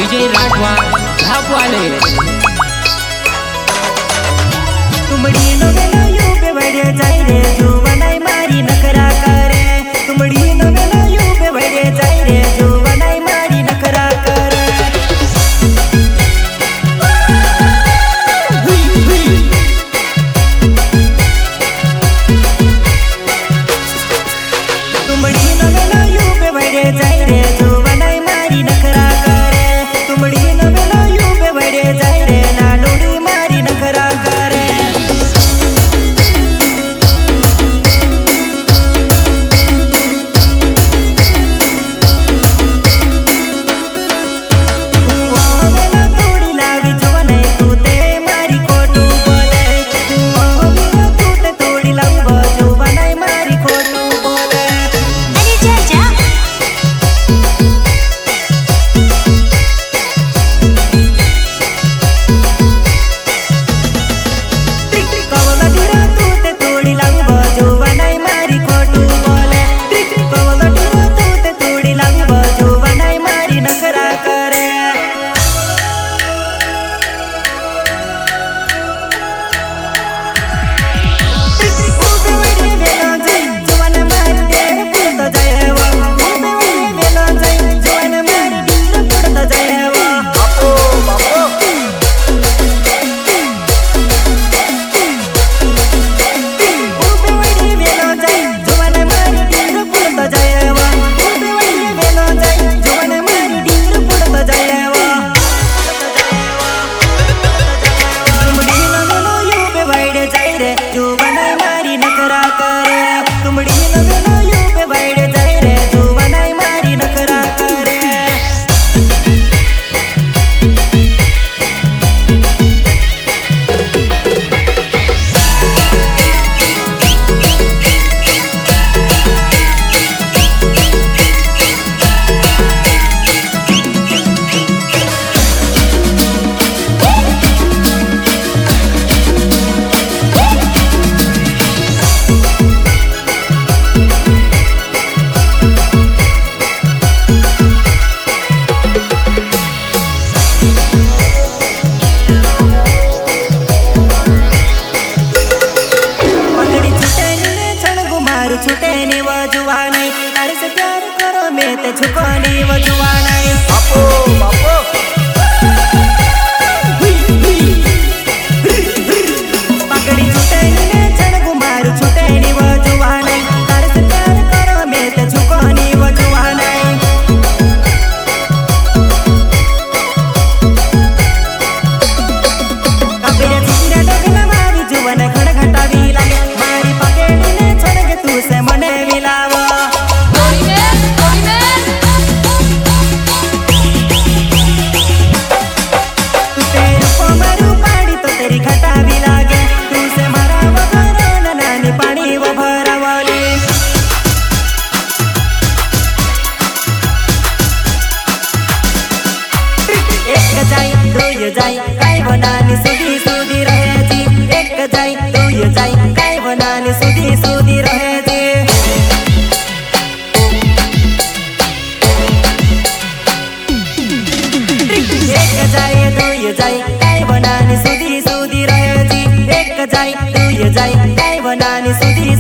विजय Rathwa झापवाले तुमड़ी नवेला you पे बढ़े जाए रे जुवनाई मारी नखरा करे तुमड़ी नवेला यू पे बढ़े जाए रे जुवनाई मारी नखरा करे तुमड़ी नवेला यू पे बढ़े जाए रे जुवनाई मारी नखरा करे तुमड़ी नवेला यू पे बढ़े जाए रे नानोड़ी मारी नखरा करे छूटे नी वजुआ नहीं तारे से प्यार करो मैं ते झुको नी वजुआ नहीं बापो बापो पकड़ी छूटे नी छण गुमारू छूटे नी वजुआ नहीं तारे से प्यार करो मैं ते झुको नी वजुआ नहीं कबीर जिंदा डगला मारी जुवन खड़खटावी लागे मारी पकेड़ी ने छण के तू से मने मिलावा जाई काय बनानी सुधी सुधी रहे जी एक जाई तू ये जाई काय बनानी सुधी सुधी रहे जी एक जाई तू ये जाई काय बनानी सुधी सुधी रहे जी एक जाई तू ये जाई काय बनानी सुधी